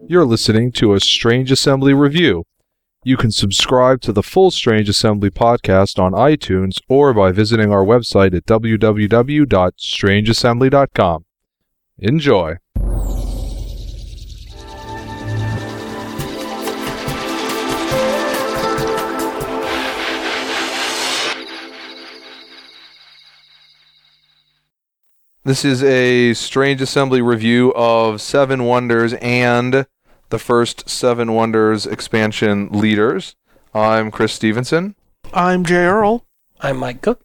You're listening to a Strange Assembly review. You can subscribe to the full Strange Assembly podcast on iTunes or by visiting our website at www.strangeassembly.com. Enjoy. This is a Strange Assembly review of Seven Wonders and the first Seven Wonders expansion leaders. I'm Chris Stevenson. I'm Jay Earl. I'm Mike Cook.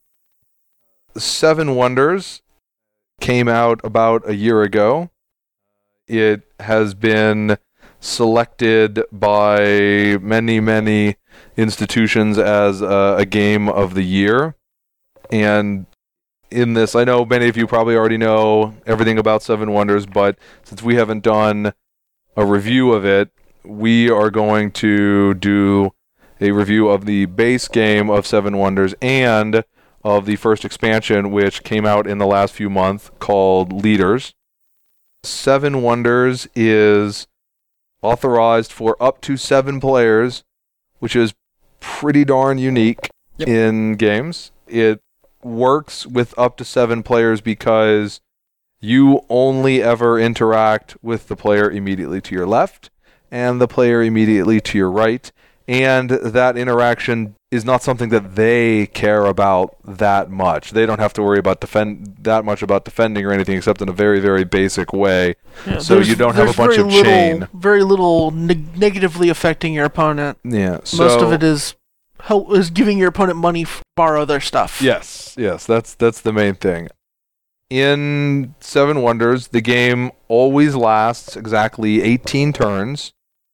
Seven Wonders came out about a year ago. It has been selected by many institutions as a game of the year. And in this, I know many of you probably already know everything about Seven Wonders, but since we haven't done a review of it, we are going to do a review of the base game of Seven Wonders and of the first expansion, which came out in the last few months, called Leaders. Seven Wonders is authorized for up to 7 players, which is pretty darn unique in games. It works with up to 7 players because you only ever interact with the player immediately to your left and the player immediately to your right, and that interaction is not something that they care about that much. They don't have to worry about that much about defending or anything except in a very basic way. Yeah, so you don't have a bunch of chain. Very little negatively affecting your opponent. Yeah, most of it is giving your opponent money to borrow their stuff. Yes, that's the main thing. In Seven Wonders, the game always lasts exactly 18 turns.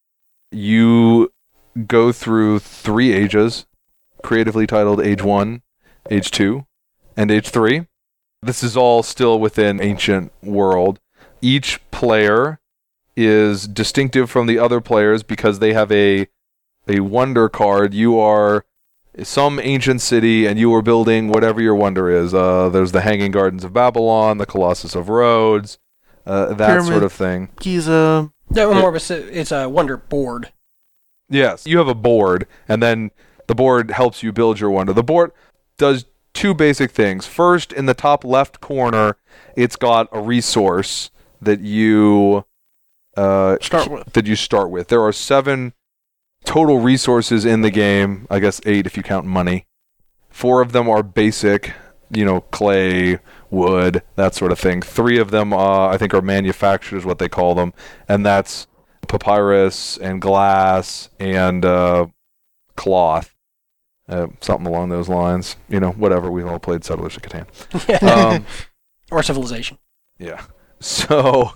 You go through 3 ages, creatively titled Age 1, Age 2, and Age 3. This is all still within Ancient World. Each player is distinctive from the other players because they have a wonder card. You are some ancient city, and you are building whatever your wonder is. There's the Hanging Gardens of Babylon, the Colossus of Rhodes, that Pyramid, sort of thing. Giza. It's a wonder board. Yes, you have a board, and then the board helps you build your wonder. The board does 2 basic things. First, in the top left corner, it's got a resource that you start with. There are 7 total resources in the game, I guess 8 if you count money. 4 of them are basic, clay, wood, that sort of thing. 3 of them, I think, are manufactured, is what they call them, and that's papyrus and glass and cloth, something along those lines. Whatever. We've all played Settlers of Catan. Or Civilization. Yeah. So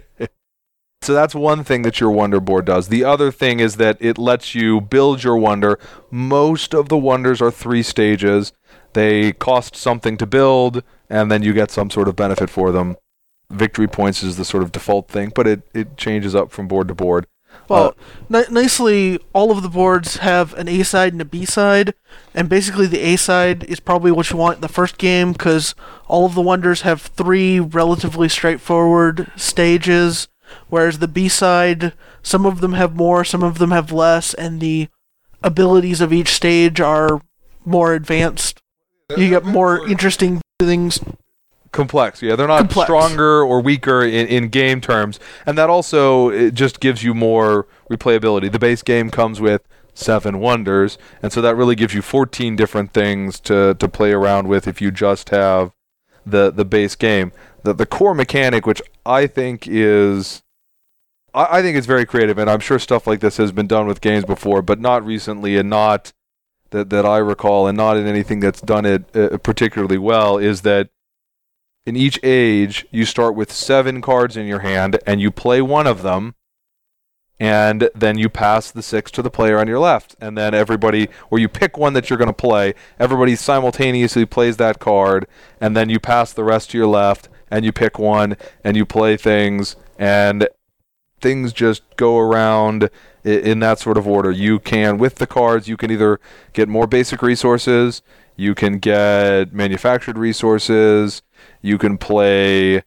that's one thing that your wonder board does. The other thing is that it lets you build your wonder. Most of the wonders are 3 stages. They cost something to build, and then you get some sort of benefit for them. Victory points is the sort of default thing, but it changes up from board to board. Well, nicely, all of the boards have an A side and a B side, and basically the A side is probably what you want in the first game, because all of the wonders have 3 relatively straightforward stages, whereas the B side, some of them have more, some of them have less, and the abilities of each stage are more advanced. You get more interesting things. Complex, yeah. They're not stronger or weaker in game terms, and that also it just gives you more replayability. The base game comes with 7 wonders, and so that really gives you 14 different things to play around with if you just have the base game. The core mechanic, which I think is very creative, and I'm sure stuff like this has been done with games before, but not recently, and not that I recall, and not in anything that's done it particularly well, is that in each age, you start with 7 cards in your hand, and you play one of them, and then you pass the 6 to the player on your left. And then you pick one that you're going to play, everybody simultaneously plays that card, and then you pass the rest to your left, and you pick one, and you play things, and things just go around in that sort of order. With the cards, you can either get more basic resources, you can get manufactured resources, you can play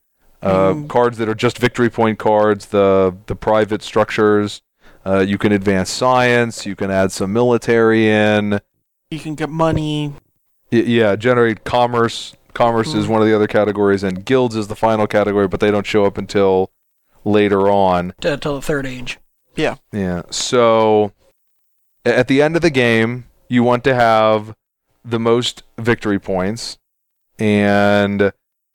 Cards that are just victory point cards, the private structures. You can advance science. You can add some military in. You can get money. Yeah, generate commerce. Commerce is one of the other categories, and guilds is the final category, but they don't show up until later on. Till the third age. Yeah. Yeah. So at the end of the game, you want to have the most victory points, and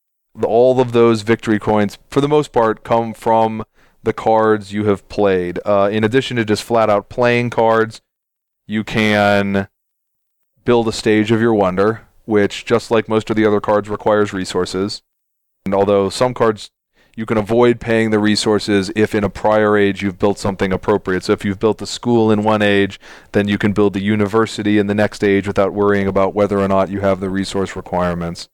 all of those victory coins, for the most part, come from the cards you have played. In addition to just flat-out playing cards, you can build a stage of your wonder, which, just like most of the other cards, requires resources. And although some cards, you can avoid paying the resources if in a prior age you've built something appropriate. So if you've built a school in one age, then you can build a university in the next age without worrying about whether or not you have the resource requirements.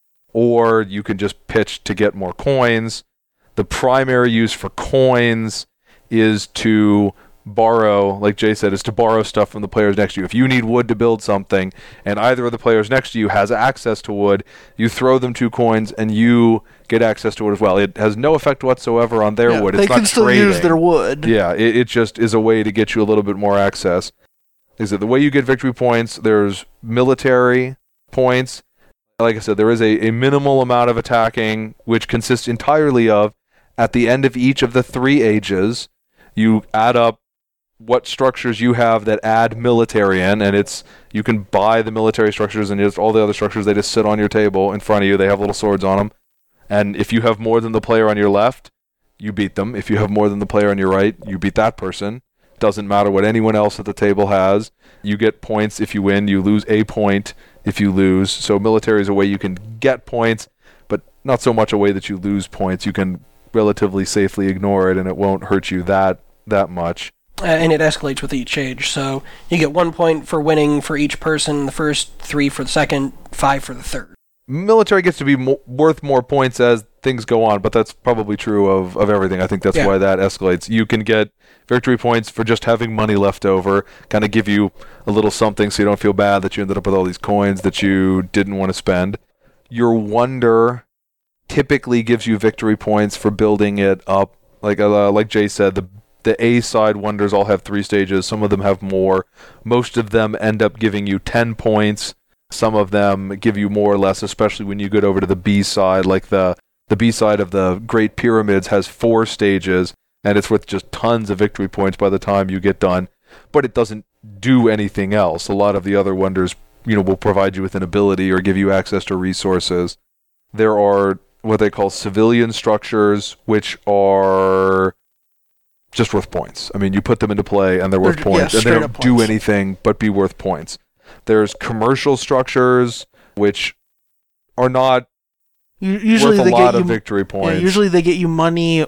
Or you can just pitch to get more coins. The primary use for coins is to borrow, like Jay said, is to borrow stuff from the players next to you. If you need wood to build something, and either of the players next to you has access to wood, you throw them 2 coins, and you get access to it as well. It has no effect whatsoever on their wood. It's they not can still trading. use their wood. Yeah, it just is a way to get you a little bit more access. Is that the way you get victory points? There's military points. Like I said, there is a minimal amount of attacking, which consists entirely of, at the end of each of the 3 ages, you add up what structures you have that add military in, and you can buy the military structures, and all the other structures, they just sit on your table in front of you. They have little swords on them. And if you have more than the player on your left, you beat them. If you have more than the player on your right, you beat that person. Doesn't matter what anyone else at the table has. You get points if you win. You lose a point if you lose. So military is a way you can get points, but not so much a way that you lose points. You can relatively safely ignore it, and it won't hurt you that much. And it escalates with each age. So you get 1 point for winning for each person, the first, 3 for the second, 5 for the third. Military gets to be worth more points as things go on, but that's probably true of everything. I think that's why that escalates. You can get victory points for just having money left over, kind of give you a little something so you don't feel bad that you ended up with all these coins that you didn't want to spend. Your wonder typically gives you victory points for building it up. Like Jay said, the A-side wonders all have 3 stages. Some of them have more. Most of them end up giving you 10 points. Some of them give you more or less, especially when you get over to the B-side. Like the B-side of the Great Pyramids has 4 stages, and it's worth just tons of victory points by the time you get done. But it doesn't do anything else. A lot of the other wonders, will provide you with an ability or give you access to resources. There are what they call civilian structures, which are just worth points. I mean, you put them into play and they're worth points, and they don't do anything but be worth points. There's commercial structures, which are not usually worth a they lot get of victory points. Yeah, usually they get you money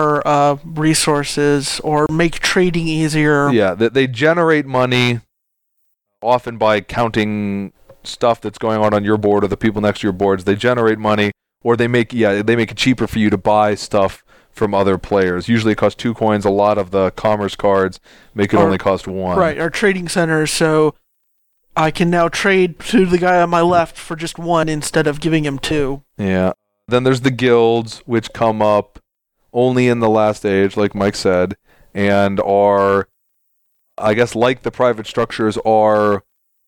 or resources or make trading easier. Yeah, they generate money often by counting stuff that's going on your board or the people next to your boards. They generate money, or they make it cheaper for you to buy stuff from other players. Usually it costs 2 coins. A lot of the commerce cards make it only cost 1. Right, our trading centers, so I can now trade to the guy on my left for just 1 instead of giving him 2. Yeah. Then there's the guilds, which come up only in the last age, like Mike said, and are, I guess, like the private structures are,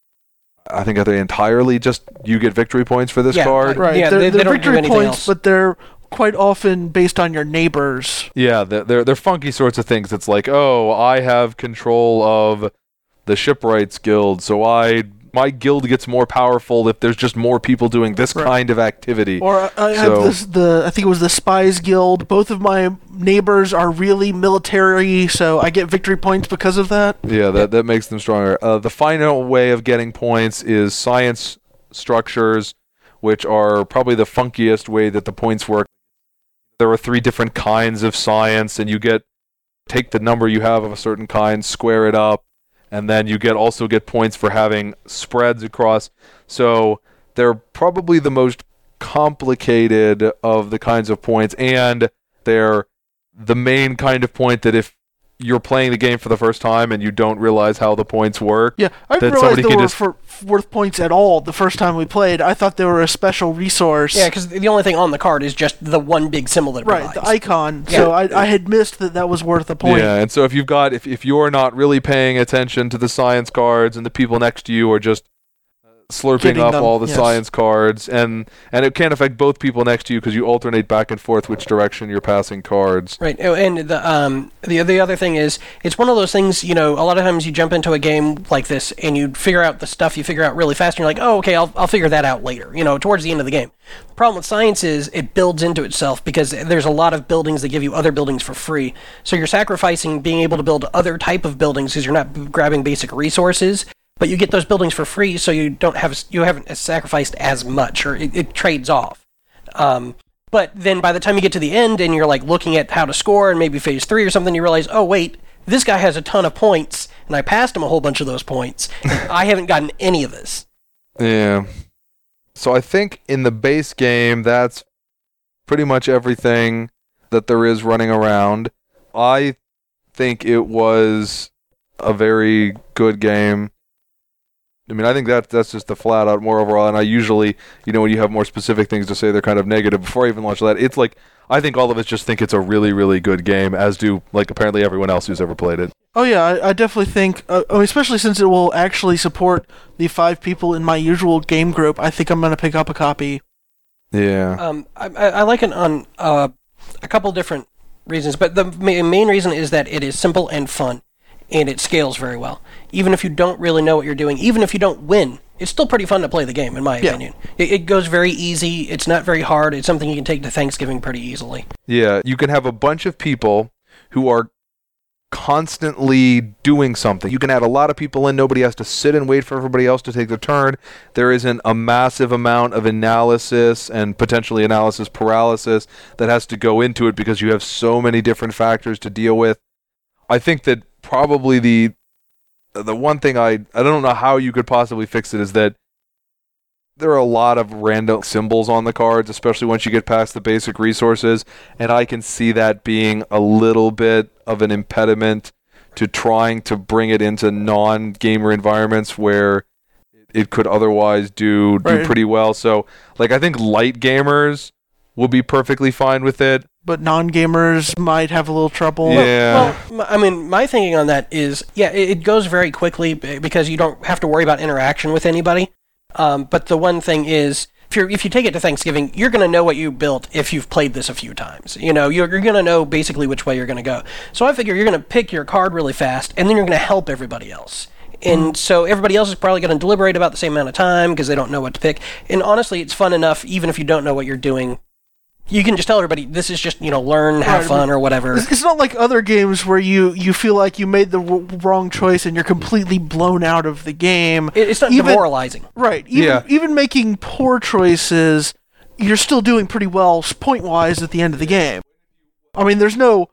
I think, are they entirely just you get victory points for this card? Right. Yeah, they're they don't victory do anything points, else. but they're quite often based on your neighbors. Yeah, they're funky sorts of things. It's like, oh, I have control of the shipwrights guild, so my guild gets more powerful if there's just more people doing this kind of activity. Or I have I think it was the Spies Guild. Both of my neighbors are really military, so I get victory points because of that. Yeah, that makes them stronger. The final way of getting points is science structures, which are probably the funkiest way that the points work. There are 3 different kinds of science, and you take the number you have of a certain kind, square it up, and then you also get points for having spreads across. So they're probably the most complicated of the kinds of points, and they're the main kind of point that if you're playing the game for the first time and you don't realize how the points work. Yeah, I didn't realize they were worth points at all the first time we played. I thought they were a special resource. Yeah, because the only thing on the card is just the one big symbol that it provides. The icon. Yeah. So I had missed that was worth a point. Yeah, and so if if you're not really paying attention to the science cards and the people next to you are just slurping up all the science cards, and it can affect both people next to you because you alternate back and forth which direction you're passing cards. Right, and the other thing is, it's one of those things, a lot of times you jump into a game like this and you figure out the stuff you figure out really fast, and you're like, oh, okay, I'll figure that out later, towards the end of the game. The problem with science is it builds into itself because there's a lot of buildings that give you other buildings for free, so you're sacrificing being able to build other type of buildings because you're not grabbing basic resources. But you get those buildings for free, so you haven't sacrificed as much, or it trades off. But then by the time you get to the end and you're like looking at how to score and maybe phase 3 or something, you realize, oh wait, this guy has a ton of points, and I passed him a whole bunch of those points. And I haven't gotten any of this. Yeah. So I think in the base game, that's pretty much everything that there is running around. I think it was a very good game. I mean, I think that's just the flat out more overall, and I usually, when you have more specific things to say, they're kind of negative. Before I even launch that, it's like, I think all of us just think it's a really, really good game, as do, apparently everyone else who's ever played it. Oh yeah, I definitely think, especially since it will actually support the 5 people in my usual game group, I think I'm going to pick up a copy. Yeah. I like it on a couple different reasons, but the main reason is that it is simple and fun. And it scales very well. Even if you don't really know what you're doing, even if you don't win, it's still pretty fun to play the game, in my opinion. It goes very easy. It's not very hard. It's something you can take to Thanksgiving pretty easily. Yeah, you can have a bunch of people who are constantly doing something. You can add a lot of people in. Nobody has to sit and wait for everybody else to take their turn. There isn't a massive amount of analysis and potentially analysis paralysis that has to go into it because you have so many different factors to deal with. I think that probably the one thing I don't know how you could possibly fix it is that there are a lot of random symbols on the cards, especially once you get past the basic resources, and I can see that being a little bit of an impediment to trying to bring it into non-gamer environments where it could otherwise do pretty well. So, I think light gamers will be perfectly fine with it. But non-gamers might have a little trouble. Yeah. Well, I mean, my thinking on that is, it goes very quickly because you don't have to worry about interaction with anybody. But the one thing is, if you take it to Thanksgiving, you're going to know what you built if you've played this a few times. You're going to know basically which way you're going to go. So I figure you're going to pick your card really fast, and then you're going to help everybody else. And so everybody else is probably going to deliberate about the same amount of time because they don't know what to pick. And honestly, it's fun enough, even if you don't know what you're doing. You can just tell everybody, this is just, learn, have fun, or whatever. It's not like other games where you feel like you made the wrong choice and you're completely blown out of the game. It's not demoralizing. Right. Even making poor choices, you're still doing pretty well point-wise at the end of the game. I mean, there's no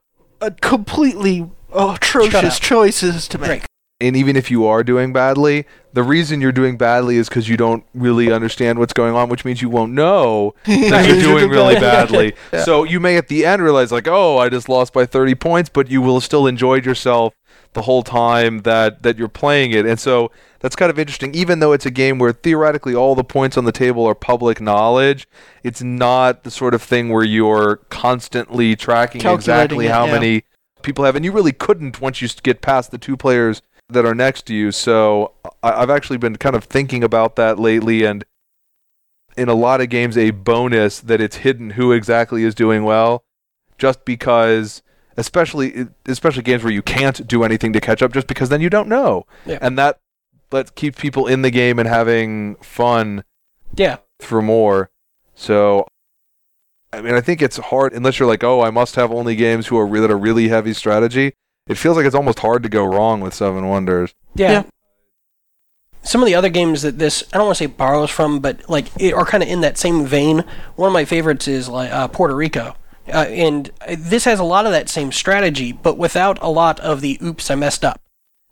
completely atrocious choices to make. Right. And even if you are doing badly, the reason you're doing badly is because you don't really understand what's going on, which means you won't know that you're doing really badly. Yeah. So you may at the end realize, I just lost by 30 points, but you will still enjoyed yourself the whole time that you're playing it. And so that's kind of interesting. Even though it's a game where theoretically all the points on the table are public knowledge, it's not the sort of thing where you're constantly tracking exactly how many people have. And you really couldn't once you get past the 2 players that are next to you. So I've actually been kind of thinking about that lately, and in a lot of games a bonus that it's hidden who exactly is doing well, just because especially games where you can't do anything to catch up, just because then you don't know. And that keeps people in the game and having fun for more. So I mean, I think it's hard unless you're like, I must have only games that are really heavy strategy. It feels like it's almost hard to go wrong with Seven Wonders. Yeah. Some of the other games that this, I don't want to say borrows from, but are kind of in that same vein. One of my favorites is Puerto Rico. And this has a lot of that same strategy, but without a lot of the oops, I messed up.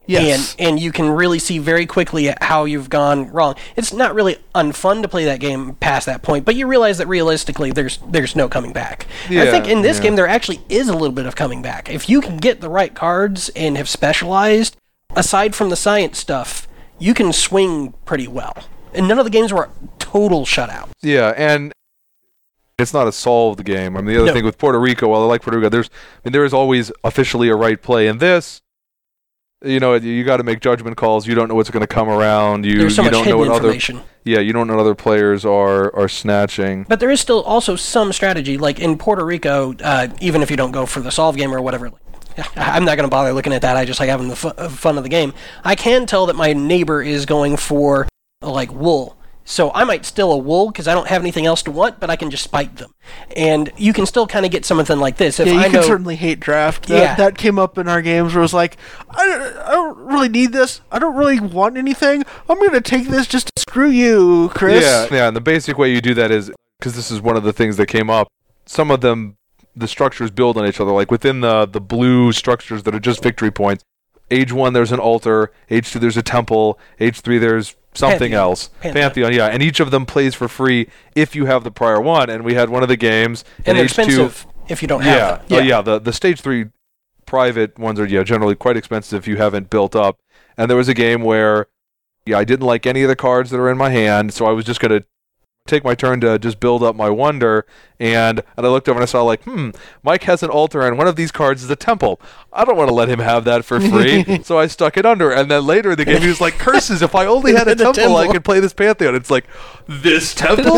Yes. And you can really see very quickly how you've gone wrong. It's not really unfun to play that game past that point, but you realize that realistically there's no coming back. Yeah, I think in this yeah. game there actually is a little bit of coming back. If you can get the right cards and have specialized, aside from the science stuff, you can swing pretty well. And none of the games were total shutout. Yeah, and it's not a solved game. I mean, the other No. thing with Puerto Rico, while I like Puerto Rico, there is always officially a right play. In this, you got to make judgment calls. You don't know what's going to come around. There's so you much don't know hidden what information. you don't know what other players are snatching. But there is still also some strategy, like in Puerto Rico, even if you don't go for the solve game or whatever. I'm not going to bother looking at that. I just like having the fun of the game. I can tell that my neighbor is going for like wool. So I might steal a wool because I don't have anything else to want, but I can just spite them. And you can still kind of get something like this. If Yeah, you I can know, certainly hate draft. Yeah. That came up in our games where it was like, I don't really need this. I don't really want anything. I'm going to take this just to screw you, Chris. Yeah, and the basic way you do that is, because this is one of the things that came up, some of them, the structures build on each other. Like within the blue structures that are just victory points, Age 1 there's an altar, Age 2 there's a temple, Age 3 there's something Pantheon. else. Pantheon, yeah. And each of them plays for free if you have the prior one. And we had one of the games and in they're Age 2. expensive if you don't have Yeah, them. the Stage 3 private ones are generally quite expensive if you haven't built up. And there was a game where I didn't like any of the cards that are in my hand, so I was just going to take my turn to just build up my wonder, and I looked over and I saw like, Mike has an altar and one of these cards is a temple. I don't want to let him have that for free, so I stuck it under. And then later in the game he was like, curses, if I only had a The temple, I temple. could play this Pantheon. It's like, this temple?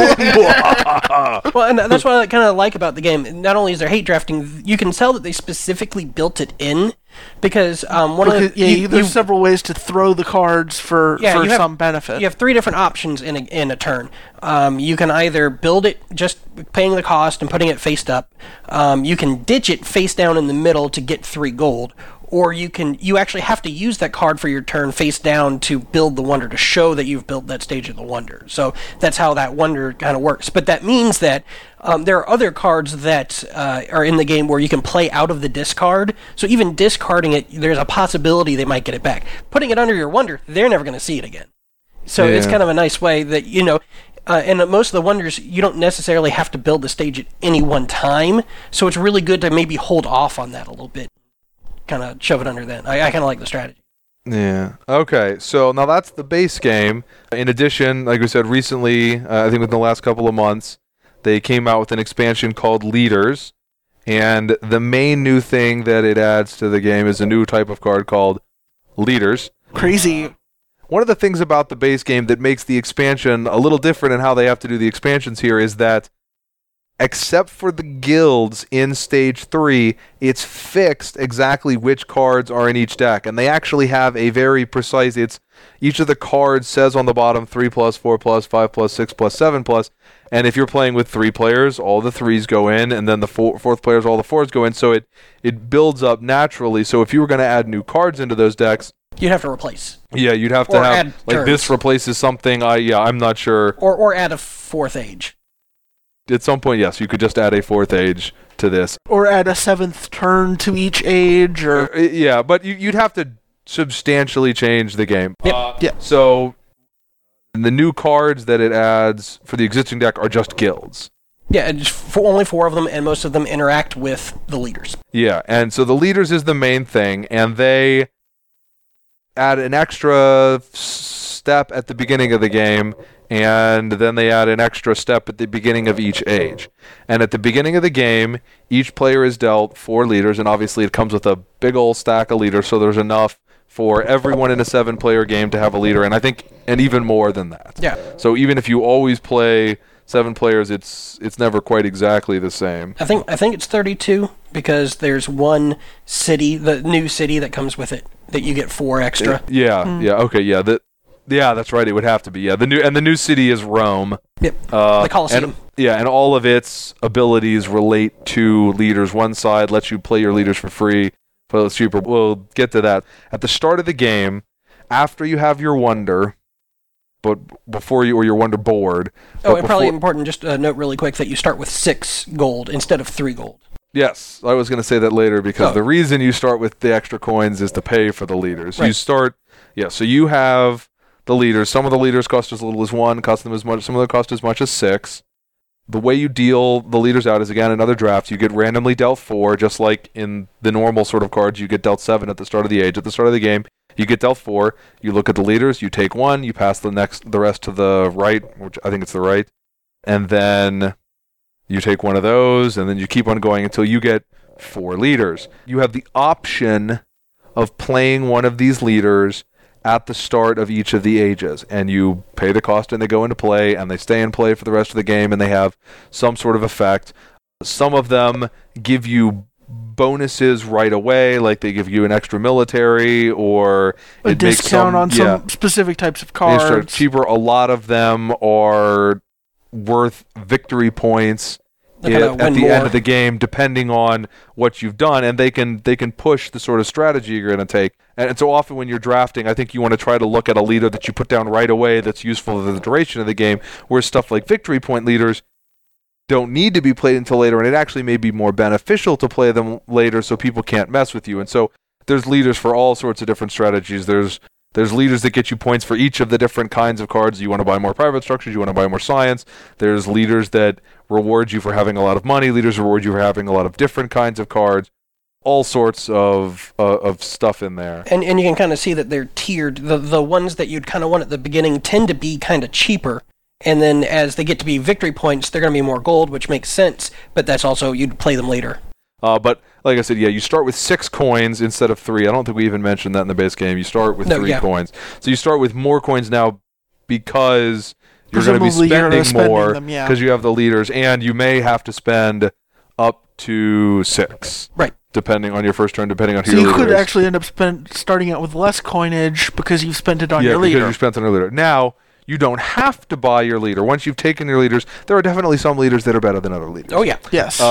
Well, and that's what I kind of like about the game. Not only is there hate drafting, you can tell that they specifically built it in because There's several ways to throw the cards for you have- some benefit. You have three different options in a turn. You can either build it just paying the cost and putting it face up. You can ditch it face down in the middle to get 3 gold. Or you actually have to use that card for your turn face down to build the wonder, to show that you've built that stage of the wonder. So that's how that wonder kind of works. But that means that there are other cards that are in the game where you can play out of the discard. So even discarding it, there's a possibility they might get it back. Putting it under your wonder, they're never going to see it again. So it's Yeah. kind of a nice way that, and most of the wonders, you don't necessarily have to build the stage at any one time. So it's really good to maybe hold off on that a little bit. Kind of shove it under then. I kind of like the strategy. Yeah. Okay. So now that's the base game. In addition, like we said recently, I think within the last couple of months, they came out with an expansion called Leaders. And the main new thing that it adds to the game is a new type of card called Leaders. Crazy. One of the things about the base game that makes the expansion a little different in how they have to do the expansions here is that except for the guilds in Stage 3, it's fixed exactly which cards are in each deck. And they actually have a very precise, each of the cards says on the bottom 3+, 4+, 5+, 6+, 7+. And if you're playing with 3 players, all the 3s go in, and then the fourth players, all the 4s go in. So it builds up naturally. So if you were going to add new cards into those decks, You'd have to replace. yeah, you'd have to Or have, add like, this turns. replaces something. I'm not sure. Or add a 4th age. At some point, yes, you could just add a 4th age to this. Or add a 7th turn to each age, or Yeah, but you'd have to substantially change the game. Yep. Yeah. So the new cards that it adds for the existing deck are just guilds. Yeah, and only 4 of them, and most of them interact with the leaders. Yeah, and so the Leaders is the main thing, and they add an extra step at the beginning of the game, and then they add an extra step at the beginning of each age. And at the beginning of the game, each player is dealt 4 leaders, and obviously it comes with a big old stack of leaders, so there's enough for everyone in a 7-player game to have a leader, and even more than that. Yeah. So even if you always play 7 players, it's never quite exactly the same. I think it's 32 because there's one city, the new city that comes with it, that you get 4 extra. Yeah, okay, yeah. Yeah, that's right. It would have to be. Yeah, the new city is Rome. Yep. The Colosseum. And all of its abilities relate to leaders. One side lets you play your leaders for free, but it's cheaper. We'll get to that at the start of the game. After you have your wonder, but before you or your wonder board. Oh, and probably important, just a note really quick that you start with 6 gold instead of 3 gold. Yes, I was going to say that later because Oh. the reason you start with the extra coins is to pay for the leaders. Right. So you have the leaders. Some of the leaders cost as little as 1, cost them as much. Some of them cost as much as 6. The way you deal the leaders out is, again, another draft. You get randomly dealt 4, just like in the normal sort of cards. You get dealt 7 at the start of the age. At the start of the game, you get dealt 4. You look at the leaders. You take 1. You pass the rest to the right, which I think it's the right, and then you take one of those, and then you keep on going until you get 4 leaders. You have the option of playing one of these leaders at the start of each of the ages, and you pay the cost and they go into play, and they stay in play for the rest of the game, and they have some sort of effect. Some of them give you bonuses right away, like they give you an extra military, or A it makes discount on yeah, some specific types of they start cards. cheaper. A lot of them are worth victory points They're gonna at win the end more. of the game, depending on what you've done, and they can push the sort of strategy you're going to take. And so often when you're drafting, I think you want to try to look at a leader that you put down right away that's useful for the duration of the game, whereas stuff like victory point leaders don't need to be played until later, and it actually may be more beneficial to play them later so people can't mess with you. And so there's leaders for all sorts of different strategies. There's leaders that get you points for each of the different kinds of cards. You want to buy more private structures, you want to buy more science. There's leaders that reward you for having a lot of money. Leaders reward you for having a lot of different kinds of cards. All sorts of stuff in there. And you can kind of see that they're tiered. The ones that you'd kind of want at the beginning tend to be kind of cheaper. And then as they get to be victory points, they're going to be more gold, which makes sense. But that's also, you'd play them later. But like I said, yeah, you start with 6 coins instead of 3. I don't think we even mentioned that in the base game. You start with 3 coins. So you start with more coins now because you're going to be Presumably you're spending spending more them, yeah. because you have the leaders, and you may have to spend up to 6. Right. Depending on your first turn, depending on who So your you leader could is. actually end up starting out with less coinage because you've spent it on Yeah, your because leader. you spent on your leader. Now, you don't have to buy your leader. Once you've taken your leaders, there are definitely some leaders that are better than other leaders. Oh, yeah. Yes.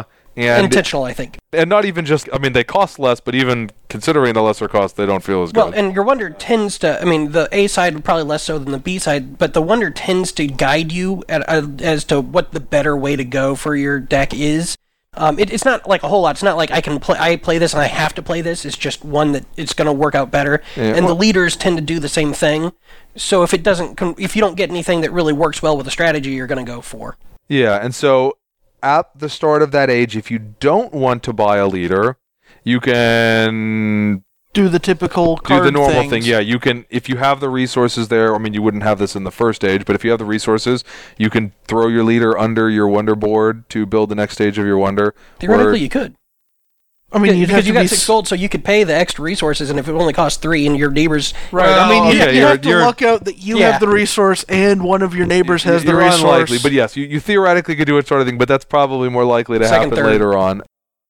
And Intentional, I think. and not even just, I mean, they cost less, but even considering the lesser cost, they don't feel as Well, good. and your Wonder tends to, I mean, the A side would probably less so than the B side, but the Wonder tends to guide you as to what the better way to go for your deck is. It's not like a whole lot. It's not like I play this and I have to play this. It's just one that it's going to work out better. Yeah, And well- the leaders tend to do the same thing. So if if you don't get anything that really works well with the strategy, you're going to go for. Yeah, and so at the start of that age, if you don't want to buy a leader, you can do the typical do card the normal things. thing. Yeah, you can, if you have the resources there, I mean, you wouldn't have this in the first age, but if you have the resources, you can throw your leader under your Wonder board to build the next stage of your Wonder. Theoretically, you could. I mean, you'd have because you to got be 6 gold, so you could pay the extra resources, and if it only costs 3 and your neighbors... Right. Well, I mean, you, okay, you have you're- to luck out that you Yeah. have the resource and one of your neighbors has the You're resource. unlikely, but yes, you theoretically could do it sort of thing, but that's probably more likely to Second, happen third. later on.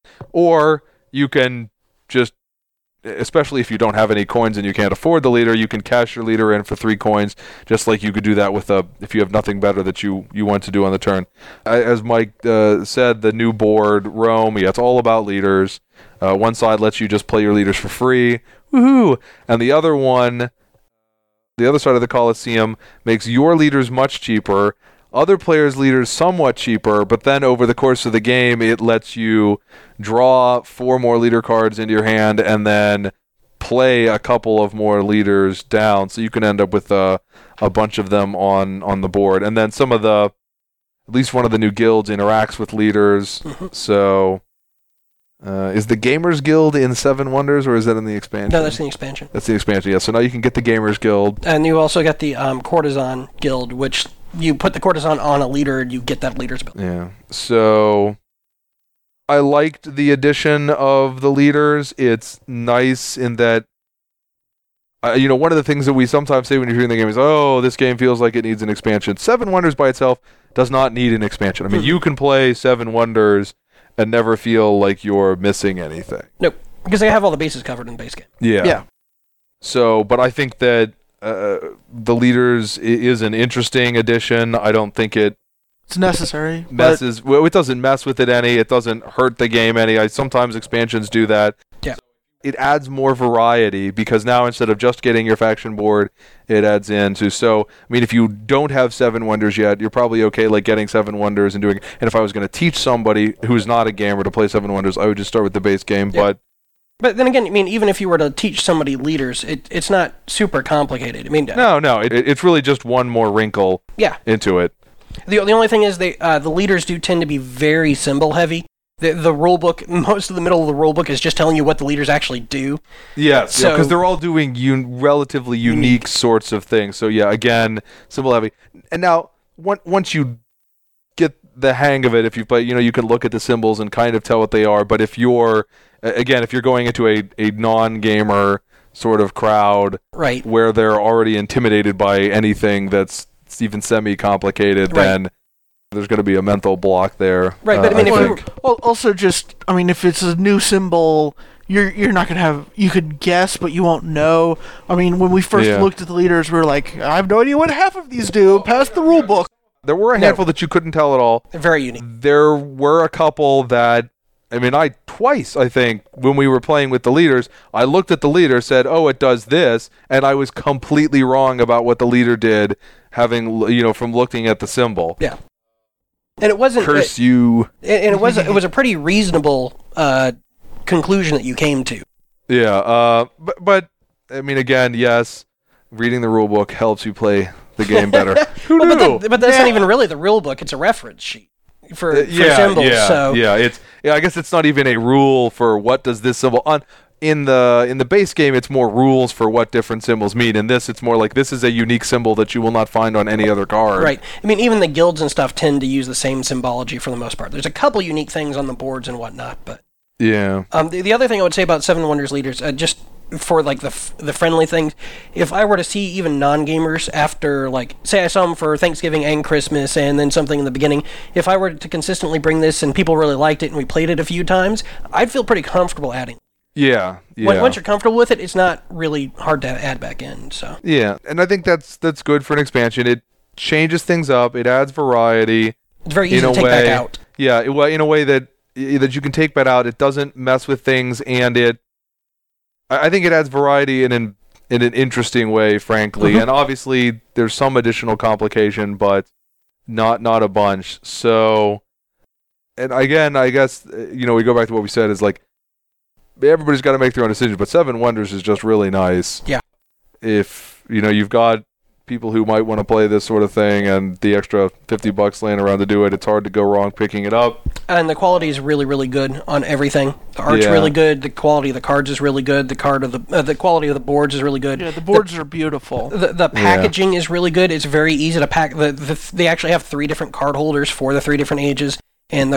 Or you can just, especially if you don't have any coins and you can't afford the leader, you can cash your leader in for 3 coins, just like you could do that with if you have nothing better that you want to do on the turn. As Mike said, the new board, Rome, yeah, it's all about leaders. One side lets you just play your leaders for free, woohoo! And the other one, the other side of the Colosseum, makes your leaders much cheaper, other players' leaders somewhat cheaper, but then over the course of the game, it lets you draw 4 more leader cards into your hand and then play a couple of more leaders down, so you can end up with a bunch of them on the board. And then some of at least one of the new guilds interacts with leaders, so... is the Gamers Guild in Seven Wonders, or is that in the expansion? No, that's the expansion. That's the expansion, yeah. So now you can get the Gamers Guild. And you also got the Courtesan Guild, which you put the Courtesan on a leader, and you get that leader's ability. Yeah. So I liked the addition of the leaders. It's nice in that, one of the things that we sometimes say when you're hearing the game is, oh, this game feels like it needs an expansion. Seven Wonders by itself does not need an expansion. I mean, you can play Seven Wonders and never feel like you're missing anything. Nope, because they have all the bases covered in the base game. Yeah. Yeah. So, but I think that the leaders is an interesting addition. I don't think it It's necessary. but messes. Well, it doesn't mess with it any. It doesn't hurt the game any. Sometimes expansions do that. Yeah. it adds more variety because now instead of just getting your faction board, it adds into. So, I mean, if you don't have 7 Wonders yet, you're probably okay like getting 7 Wonders and doing. And if I was going to teach somebody who's not a gamer to play 7 Wonders, I would just start with the base game. Yeah. But then again, I mean, even if you were to teach somebody leaders, it's not super complicated. I mean, no, it's really just one more wrinkle into it. The only thing is the leaders do tend to be very symbol heavy. The rule book, most of the middle of the rule book is just telling you what the leaders actually do. Yes, because they're all doing relatively unique sorts of things. So yeah, again, symbol heavy. And now, once you get the hang of it, if you play, you can look at the symbols and kind of tell what they are. But if you're going into a non-gamer sort of crowd, right, where they're already intimidated by anything that's even semi-complicated, then there's going to be a mental block there. Right, but I mean, also just, I mean, if it's a new symbol, you're not going to have, you could guess, but you won't know. I mean, when we first looked at the leaders, we were like, I have no idea what half of these do. Pass the rule book. There were a handful that you couldn't tell at all. They're very unique. There were a couple that, I mean, twice, I think, when we were playing with the leaders, I looked at the leader, said, oh, it does this, and I was completely wrong about what the leader did, having, from looking at the symbol. Yeah. And it wasn't... Curse you. And it was a pretty reasonable conclusion that you came to. Yeah, but, I mean, again, yes, reading the rule book helps you play the game better. Who knew? But that's not even really the rule book, it's a reference sheet. For symbols, so I guess it's not even a rule for what does this symbol on in the base game. It's more rules for what different symbols mean. In this, it's more like this is a unique symbol that you will not find on any other card. Right. I mean, even the guilds and stuff tend to use the same symbology for the most part. There's a couple unique things on the boards and whatnot, but yeah. The other thing I would say about 7 Wonders leaders, just for like the friendly things, if I were to see even non-gamers after, like, say I saw them for Thanksgiving and Christmas and then something in the beginning, if I were to consistently bring this and people really liked it and we played it a few times, I'd feel pretty comfortable adding. Yeah. Once you're comfortable with it, it's not really hard to add back in. So yeah, and I think that's good for an expansion. It changes things up. It adds variety. It's very easy to take back out. Yeah, in a way that you can take back out. It doesn't mess with things, and I think it adds variety in an interesting way, frankly. Mm-hmm. And obviously, there's some additional complication, but not a bunch. So, and again, I guess we go back to what we said is like everybody's got to make their own decisions. But 7 Wonders is just really nice. Yeah. If you've got people who might want to play this sort of thing and the extra $50 laying around to do it, it's hard to go wrong picking it up. And the quality is really, really good on everything. The art's really good. The quality of the cards is really good. The quality of the boards is really good. Yeah, the boards are beautiful. The packaging is really good. It's very easy to pack. They actually have 3 different card holders for the 3 different ages. And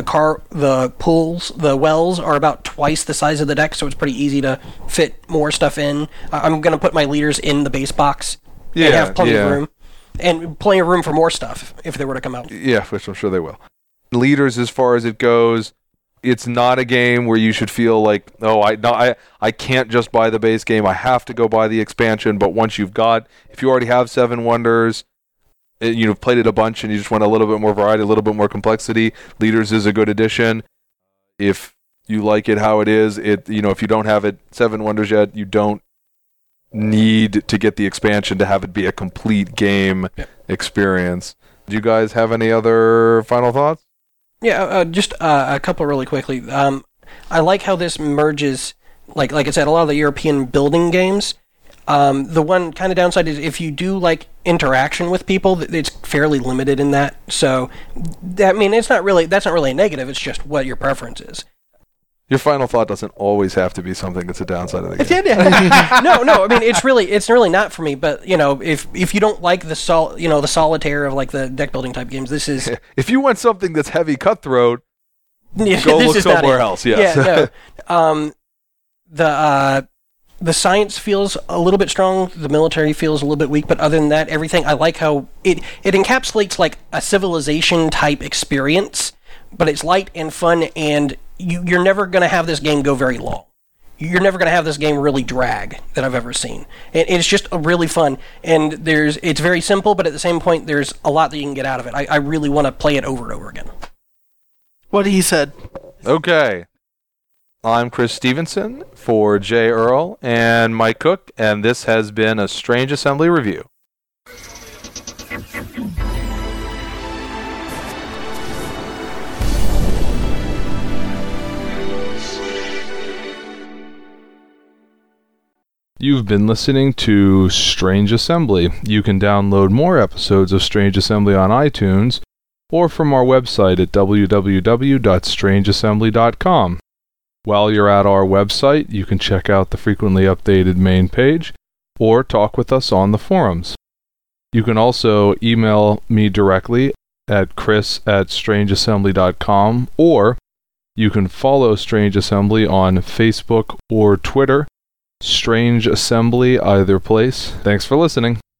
the wells are about twice the size of the deck, so it's pretty easy to fit more stuff in. I'm going to put my leaders in the base box. And have plenty of room. And plenty of room for more stuff if they were to come out. Yeah, which I'm sure they will. Leaders, as far as it goes, it's not a game where you should feel like, I can't just buy the base game. I have to go buy the expansion. But once if you already have 7 Wonders, you've played it a bunch and you just want a little bit more variety, a little bit more complexity, Leaders is a good addition. If you like it how it is, if you don't have it 7 Wonders yet, you don't need to get the expansion to have it be a complete game experience. Do you guys have any other final thoughts? Yeah, just a couple really quickly. I like how this merges, like I said, a lot of the European building games. The one kind of downside is if you do like interaction with people, it's fairly limited in that. So, that's not really a negative. It's just what your preference is. Your final thought doesn't always have to be something that's a downside of the game. No. I mean, it's really not for me. But if you don't like the solitaire of like the deck building type games, this is. If you want something that's heavy cutthroat, go look is somewhere else. Yes. Yeah. No. The science feels a little bit strong. The military feels a little bit weak. But other than that, everything, I like how it encapsulates like a civilization type experience. But it's light and fun, and you're never going to have this game go very long. You're never going to have this game really drag that I've ever seen. And it's just really fun. And it's very simple, but at the same point, there's a lot that you can get out of it. I really want to play it over and over again. What he said. Okay. I'm Chris Stevenson for Jay Earl and Mike Cook, and this has been a Strange Assembly review. You've been listening to Strange Assembly. You can download more episodes of Strange Assembly on iTunes or from our website at www.strangeassembly.com. While you're at our website, you can check out the frequently updated main page or talk with us on the forums. You can also email me directly at chris@strangeassembly.com, or you can follow Strange Assembly on Facebook or Twitter. Strange Assembly, either place. Thanks for listening.